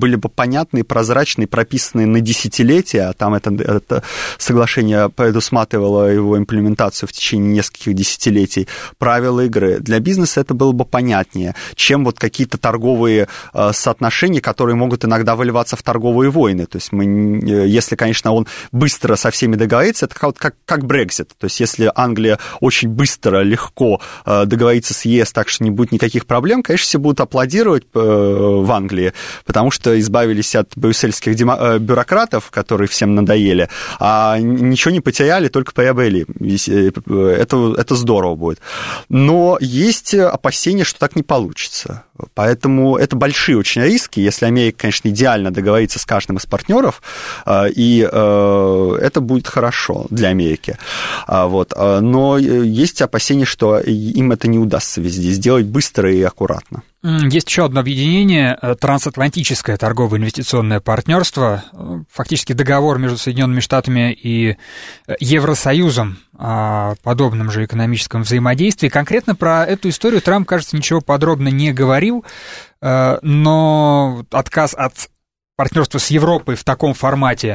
были бы понятные, прозрачные, прописанные на десятилетия, а там это, это соглашение предусматривало его имплементацию в течение нескольких десятилетий, правила игры. Для бизнеса это было бы понятнее, чем вот какие-то торговые соотношения, которые могут иногда выливаться в торговые войны. То есть мы, если, конечно, он быстро со всеми договорится, это как, как, как Brexit. То есть если Англия очень быстро, легко договорится с ЕС так, что не будет никаких проблем, конечно, все будут аплодировать в Англии, потому что избавились от брюссельских бюрократов, которые всем надоели, а ничего не потеряли, только приобрели. Это, это здорово будет. Но есть опасения, что так не получится. Поэтому это большие очень риски, если Америка, конечно, идеально договорится с каждым из партнеров, и это будет хорошо для Америки. Вот. Но есть опасения, что им это не удастся везде сделать быстро и аккуратно.
Есть еще одно объединение, трансатлантическое торговое инвестиционное партнерство, фактически договор между Соединенными Штатами и Евросоюзом о подобном же экономическом взаимодействии. Конкретно про эту историю Трамп, кажется, ничего подробно не говорил, но отказ от партнерства с Европой в таком формате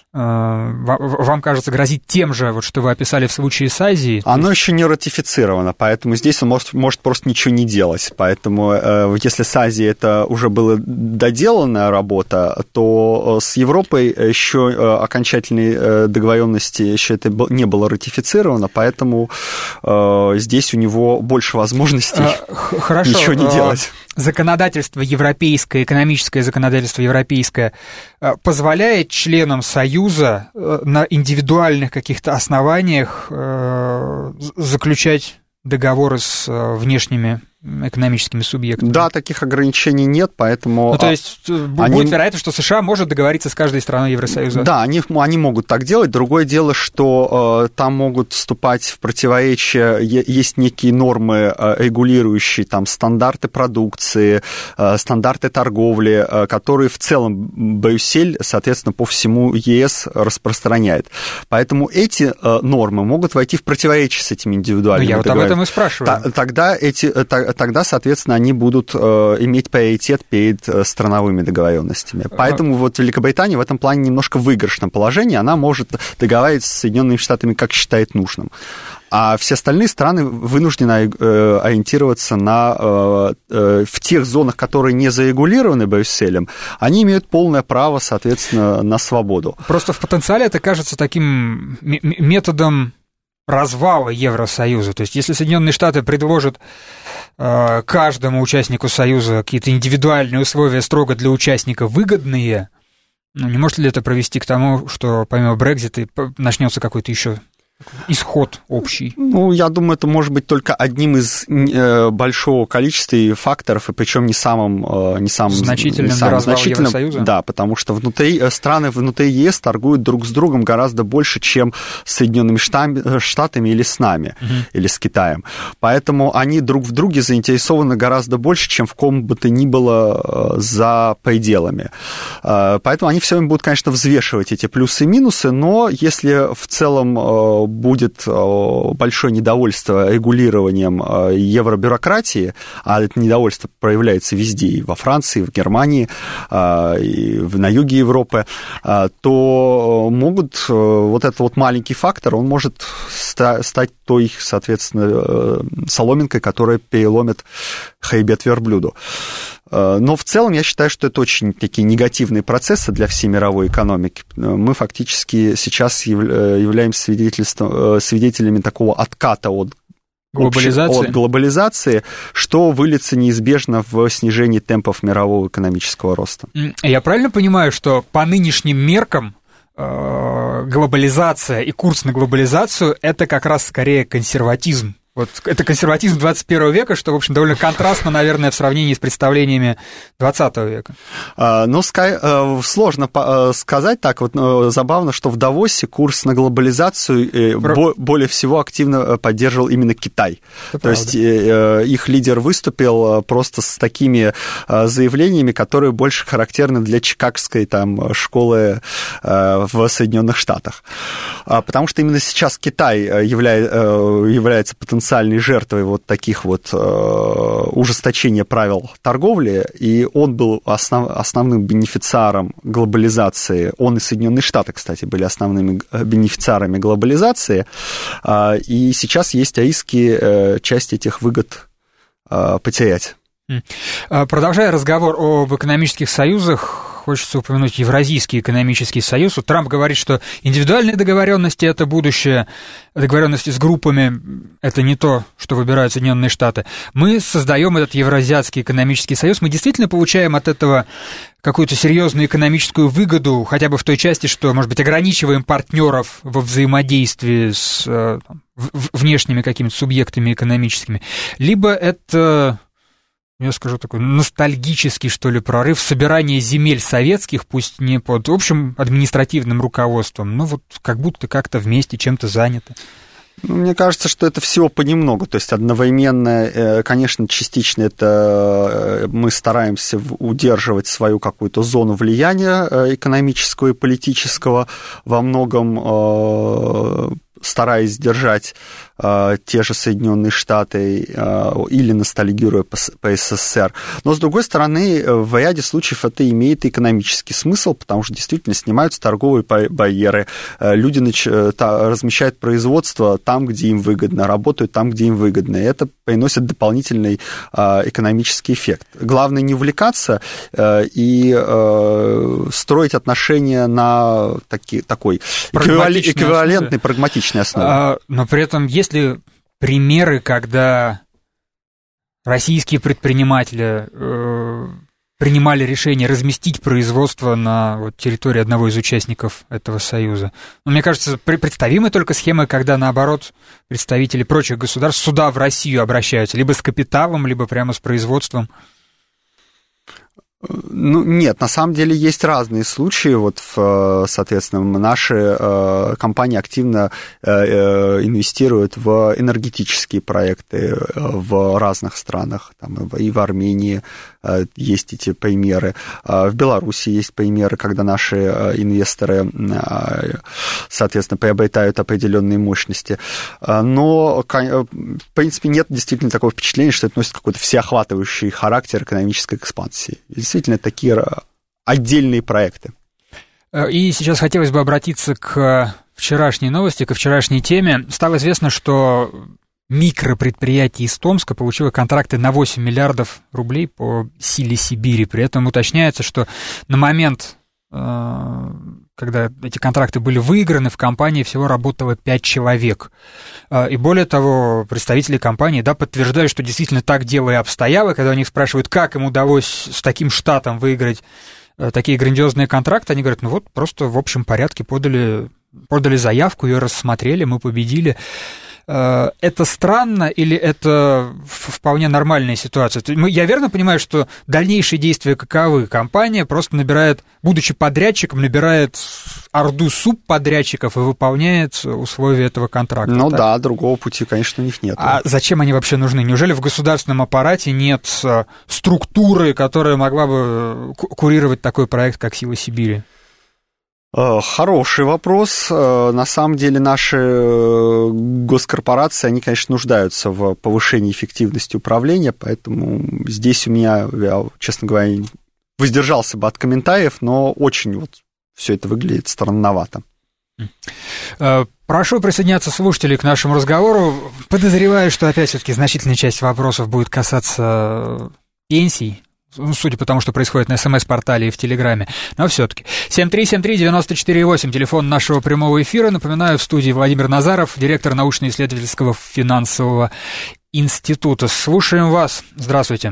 вам, кажется, грозит тем же, вот, что вы описали в случае с Азией?
Оно еще не ратифицировано, поэтому здесь он может, может просто ничего не делать. Поэтому если с Азией это уже была доделанная работа, то с Европой еще окончательной договоренности еще это не было ратифицировано, поэтому здесь у него больше возможностей
Хорошо.
ничего не делать.
Законодательство европейское, экономическое законодательство европейское позволяет членам Союза на индивидуальных каких-то основаниях заключать договоры с внешними экономическими субъектами.
Да, таких ограничений нет, поэтому...
Ну, то есть они... будет вероятно, что США может договориться с каждой страной Евросоюза?
Да, они, они могут так делать. Другое дело, что э, там могут вступать в противоречие, есть некие нормы, э, регулирующие там стандарты продукции, э, стандарты торговли, э, которые в целом Брюссель, соответственно, по всему ЕС распространяет. Поэтому эти э, нормы могут войти в противоречие с этими индивидуальными
договорами. Я вот об этом и спрашиваю.
Тогда эти... тогда, соответственно, они будут э, иметь приоритет перед э, страновыми договоренностями. Поэтому вот Великобритания в этом плане немножко в выигрышном положении, она может договариваться с Соединенными Штатами, как считает нужным. А все остальные страны вынуждены э, ориентироваться на, э, э, в тех зонах, которые не зарегулированы Брюсселем, они имеют полное право, соответственно, на свободу.
Просто в потенциале это кажется таким м- методом развала Евросоюза. То есть если Соединенные Штаты предложат э, каждому участнику Союза какие-то индивидуальные условия строго для участника выгодные, ну, не может ли это привести к тому, что помимо Брексита начнется какой-то еще исход общий?
Ну, я думаю, это может быть только одним из э, большого количества факторов, и причем не самым, э, не самым
значительным
не самым
для развала
значительным,
Евросоюза?
Да, потому что внутри, страны внутри ЕС торгуют друг с другом гораздо больше, чем с Соединенными Штатами или с нами, угу. или с Китаем. Поэтому они друг в друге заинтересованы гораздо больше, чем в ком бы то ни было за пределами. Поэтому они все время будут, конечно, взвешивать эти плюсы и минусы, но если в целом будет большое недовольство регулированием евробюрократии, а это недовольство проявляется везде, и во Франции, и в Германии, и на юге Европы, то могут, вот этот вот маленький фактор, он может стать той, соответственно, соломинкой, которая переломит хребет верблюду. Но в целом я считаю, что это очень такие негативные процессы для всей мировой экономики. Мы фактически сейчас являемся свидетелями такого отката от
глобализации.
от глобализации, что выльется неизбежно в снижении темпов мирового экономического роста.
Я правильно понимаю, что по нынешним меркам глобализация и курс на глобализацию – это как раз скорее консерватизм? Вот это консерватизм двадцать первого века, что, в общем, довольно контрастно, наверное, в сравнении с представлениями двадцатого века.
Ну, сложно сказать так. Вот забавно, что в Давосе курс на глобализацию Про... более всего активно поддерживал именно Китай. Это То правда. есть их лидер выступил просто с такими заявлениями, которые больше характерны для чикагской там, школы в Соединенных Штатах. Потому что именно сейчас Китай является потенциальным потенциальной жертвой вот таких вот э, ужесточения правил торговли, и он был основ, основным бенефициаром глобализации. Он и Соединенные Штаты, кстати, были основными бенефициарами глобализации, э, и сейчас есть риски э, часть этих выгод э, потерять.
Продолжая разговор об экономических союзах, хочется упомянуть Евразийский экономический союз. Вот Трамп говорит, что индивидуальные договоренности – это будущее, договоренности с группами – это не то, что выбирают Соединенные Штаты. Мы создаем этот Евразийский экономический союз, мы действительно получаем от этого какую-то серьезную экономическую выгоду, хотя бы в той части, что, может быть, ограничиваем партнеров во взаимодействии с там, внешними какими-то субъектами экономическими, либо это... я скажу, такой ностальгический, что ли, прорыв собирания земель советских, пусть не под общим административным руководством, но вот как будто как-то вместе чем-то заняты.
Ну, мне кажется, что это всего понемногу, то есть одновременно, конечно, частично это мы стараемся удерживать свою какую-то зону влияния экономического и политического, во многом стараясь держать э, те же Соединенные Штаты э, или ностальгируя по, по СССР. Но, с другой стороны, в ряде случаев это имеет экономический смысл, потому что действительно снимаются торговые барьеры, э, люди нач... та, размещают производство там, где им выгодно, работают там, где им выгодно, и это приносит дополнительный э, экономический эффект. Главное не увлекаться э, и э, строить отношения на таки, такой эквивалентный, прагматичный основе.
А, но при этом есть ли примеры, когда российские предприниматели э, принимали решение разместить производство на вот, территории одного из участников этого союза? Но, мне кажется, представимы только схемы, когда, наоборот, представители прочих государств сюда, в Россию, обращаются, либо с капиталом, либо прямо с производством.
Ну, нет, на самом деле есть разные случаи. Вот, соответственно, наши компании активно инвестируют в энергетические проекты в разных странах, там и в Армении есть эти примеры, в Беларуси есть примеры, когда наши инвесторы, соответственно, приобретают определенные мощности. Но, в принципе, нет действительно такого впечатления, что это носит какой-то всеохватывающий характер экономической экспансии. Действительно, такие отдельные проекты.
И сейчас хотелось бы обратиться к вчерашней новости, ко вчерашней теме. Стало известно, что микропредприятие из Томска получило контракты на восемь миллиардов рублей по силе Сибири. При этом уточняется, что на момент, когда эти контракты были выиграны, в компании всего работало пять человек. И более того, представители компании да, подтверждают, что действительно так дело и обстояло. Когда у них спрашивают, как им удалось с таким штатом выиграть такие грандиозные контракты, они говорят, ну вот, просто в общем порядке подали, подали заявку, ее рассмотрели, мы победили. Это странно или это вполне нормальная ситуация? Я верно понимаю, что дальнейшие действия каковы? Компания просто набирает, будучи подрядчиком, набирает орду субподрядчиков и выполняет условия этого контракта.
Ну
так?
Да, другого пути, конечно, у них нет.
А зачем они вообще нужны? Неужели в государственном аппарате нет структуры, которая могла бы курировать такой проект, как «Сила Сибири»?
Хороший вопрос. На самом деле наши госкорпорации, они, конечно, нуждаются в повышении эффективности управления, поэтому здесь у меня, я, честно говоря, воздержался бы от комментариев, но очень вот все это выглядит странновато.
Прошу присоединяться слушателей к нашему разговору. Подозреваю, что опять все-таки значительная часть вопросов будет касаться пенсий. Ну, судя по тому, что происходит на СМС-портале и в Телеграме, но все-таки. семь три семь три девять четыре восемь, телефон нашего прямого эфира. Напоминаю, в студии Владимир Назаров, директор научно-исследовательского финансового института. Слушаем вас. Здравствуйте.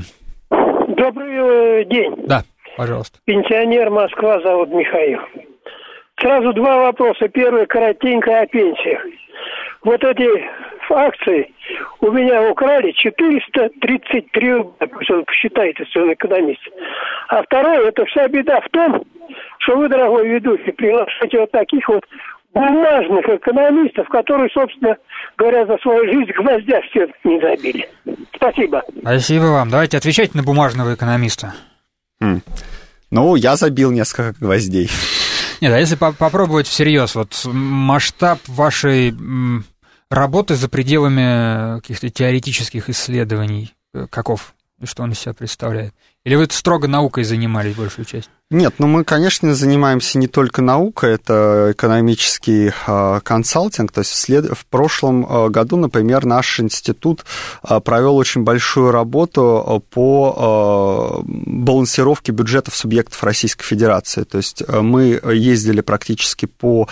Добрый день.
Да, пожалуйста.
Пенсионер, Москва, зовут Михаил. Сразу два вопроса. Первый, коротенько о пенсиях. Вот эти акции у меня украли четыреста тридцать три рубля, пусть он посчитает, если он экономист. А второе, это вся беда в том, что вы, дорогой ведущий, приглашаете вот таких вот бумажных экономистов, которые, собственно говоря, за свою жизнь гвоздя все не забили. Спасибо.
Спасибо вам. Давайте отвечайте на бумажного экономиста.
Mm. Ну, я забил несколько гвоздей.
Нет, а если по- попробовать всерьез, вот масштаб вашей м, работы за пределами каких-то теоретических исследований каков? И что он из себя представляет? Или вы строго наукой занимались большую часть?
Нет, ну мы, конечно, занимаемся не только наукой, это экономический э, консалтинг. То есть в, след... в прошлом э, году, например, наш институт э, провел очень большую работу по э, балансировке бюджетов субъектов Российской Федерации. То есть э, мы ездили практически по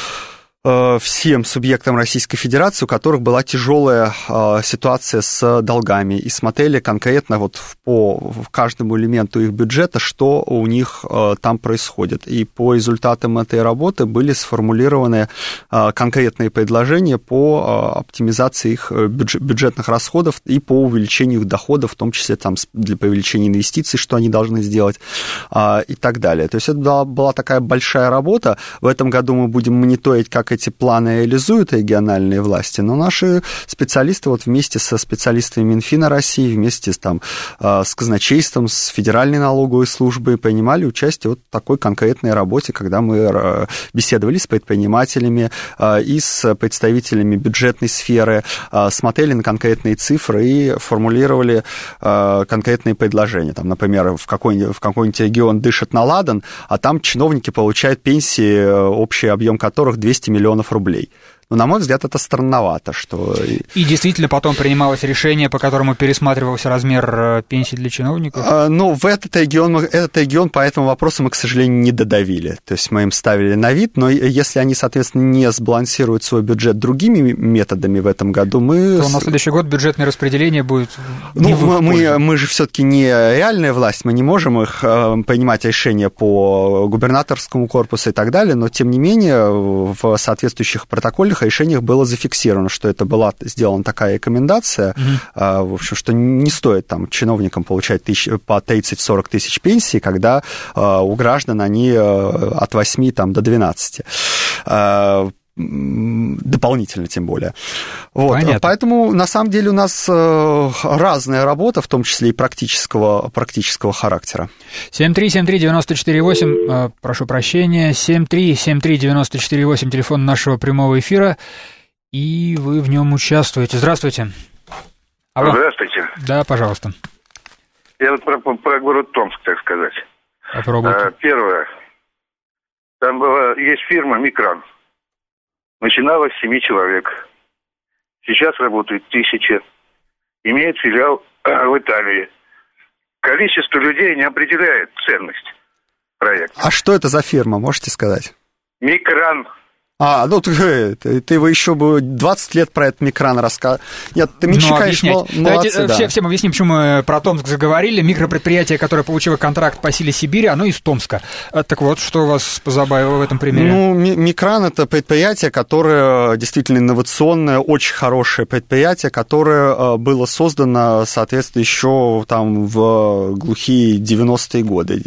всем субъектам Российской Федерации, у которых была тяжелая э, ситуация с долгами, и смотрели конкретно вот по каждому элементу их бюджета, что у них э, там происходит. И по результатам этой работы были сформулированы э, конкретные предложения по э, оптимизации их бюджет, бюджетных расходов и по увеличению их доходов, в том числе там, для увеличения инвестиций, что они должны сделать, э, и так далее. То есть это была, была такая большая работа. В этом году мы будем мониторить, как эти планы реализуют региональные власти, но наши специалисты вот вместе со специалистами Минфина России, вместе с, там, с казначейством, с Федеральной налоговой службой принимали участие в вот такой конкретной работе, когда мы беседовали с предпринимателями и с представителями бюджетной сферы, смотрели на конкретные цифры и формулировали конкретные предложения. Там, например, в какой-нибудь, в какой-нибудь регион дышит на ладан, а там чиновники получают пенсии, общий объем которых двести миллионов рублей. Но, на мой взгляд, это странновато, что...
И действительно потом принималось решение, по которому пересматривался размер пенсии для чиновников?
А, ну, в этот регион, этот регион по этому вопросу мы, к сожалению, не додавили. То есть мы им ставили на вид, но если они, соответственно, не сбалансируют свой бюджет другими методами в этом году, мы...
То на следующий год бюджетное распределение будет...
Ну, мы, мы, мы же все-таки не реальная власть, мы не можем их принимать решения по губернаторскому корпусу и так далее, но, тем не менее, в соответствующих протоколах решениях было зафиксировано, что это была сделана такая рекомендация, mm-hmm. в общем, что не стоит там чиновникам получать тысяч, по тридцать-сорок тысяч пенсий, когда у граждан они от восьми там, до двенадцати. Дополнительно, тем более. Вот. Поэтому, на самом деле, у нас разная работа, в том числе и практического, практического характера.
семь три семь три девяносто четыре восемь, прошу прощения, семь три семь три девяносто четыре восемь, телефон нашего прямого эфира, и вы в нем участвуете. Здравствуйте.
Алло. Здравствуйте.
Да, пожалуйста.
Я вот про, про город Томск, так сказать.
Попробуйте.
А, первое. Там была, есть фирма «Микран». Начиналось с семи человек. Сейчас работает тысяча. Имеет филиал в Италии. Количество людей не определяет ценность проекта.
А что это за фирма, можете сказать?
Микран.
А, ну ты, ты, ты вы еще бы двадцать лет про этот Микран рассказывал. Нет, ты меньше, конечно, молодцы,
Давайте
да.
все, всем объясним, почему мы про Томск заговорили. Микропредприятие, которое получило контракт по силе Сибири, оно из Томска. Так вот, что вас позабавило в этом примере?
Ну, Микран — это предприятие, которое действительно инновационное, очень хорошее предприятие, которое было создано, соответственно, еще там в глухие девяностые годы.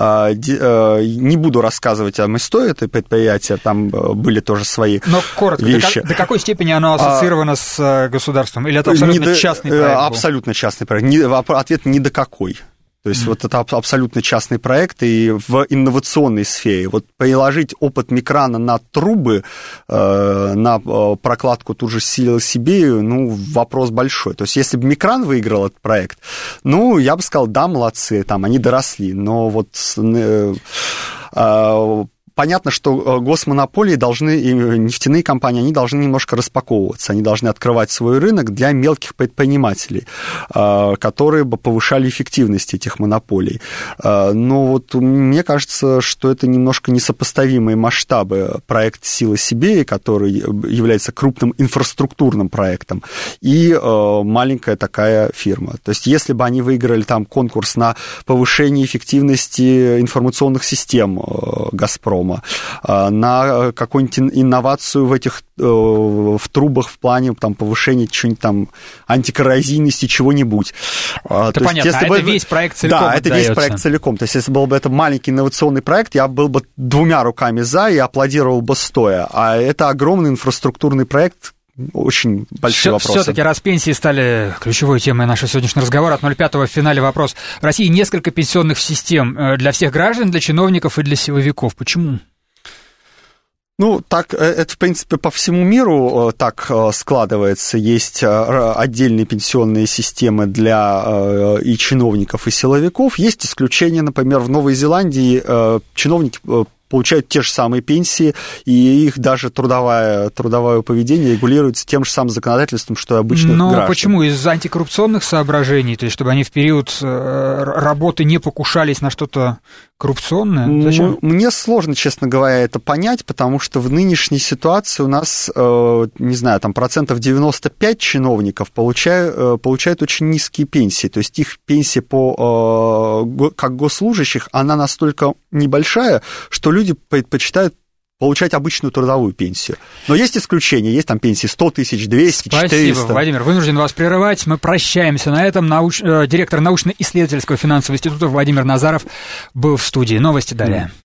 Не буду рассказывать о истории этого предприятия, там были тоже свои
Но коротко,
вещи.
До, до какой степени оно ассоциировано а, с государством? Или это абсолютно
до,
частный проект был?
Абсолютно частный проект. Не, ответ ни до какой. То есть mm-hmm. вот это абсолютно частный проект, и в инновационной сфере. Вот приложить опыт Микрана на трубы, э, на прокладку ту же Сибири, ну, вопрос большой. То есть если бы Микран выиграл этот проект, ну, я бы сказал, да, молодцы, там, они доросли. Но вот... Э, э, Понятно, что госмонополии должны, и нефтяные компании, они должны немножко распаковываться, они должны открывать свой рынок для мелких предпринимателей, которые бы повышали эффективность этих монополий. Но вот мне кажется, что это немножко несопоставимые масштабы проекта «Сила Сибири», который является крупным инфраструктурным проектом, и маленькая такая фирма. То есть если бы они выиграли там конкурс на повышение эффективности информационных систем «Газпрома», на какую-нибудь инновацию в этих в трубах в плане там, повышения чего-нибудь там антикоррозийности, чего-нибудь.
Это То понятно, есть, а бы... это весь проект целиком
Да,
отдается.
это весь проект целиком. То есть если был бы это маленький инновационный проект, я был бы двумя руками за и аплодировал бы стоя. А это огромный инфраструктурный проект, очень большие Все, вопросы.
Все-таки раз пенсии стали ключевой темой нашего сегодняшнего разговора, от ноль пятого в финале вопрос. В России несколько пенсионных систем для всех граждан, для чиновников и для силовиков. Почему?
Ну, так, это, в принципе, по всему миру так складывается. Есть отдельные пенсионные системы для и чиновников, и силовиков. Есть исключения, например, в Новой Зеландии чиновники получают те же самые пенсии, и их даже трудовое, трудовое поведение регулируется тем же самым законодательством, что и обычных
Но
граждан.
Почему? Из антикоррупционных соображений? То есть, чтобы они в период работы не покушались на что-то коррупционное? Зачем?
Мне сложно, честно говоря, это понять, потому что в нынешней ситуации у нас, не знаю, там процентов девяносто пять чиновников получают, получают очень низкие пенсии. То есть их пенсия по, как госслужащих, она настолько небольшая, что люди предпочитают получать обычную трудовую пенсию. Но есть исключения, есть там пенсии сто тысяч, двести, четыреста.
Спасибо, Владимир. Вынужден вас прерывать. Мы прощаемся на этом. Науч... Директор научно-исследовательского финансового института Владимир Назаров был в студии. Новости далее.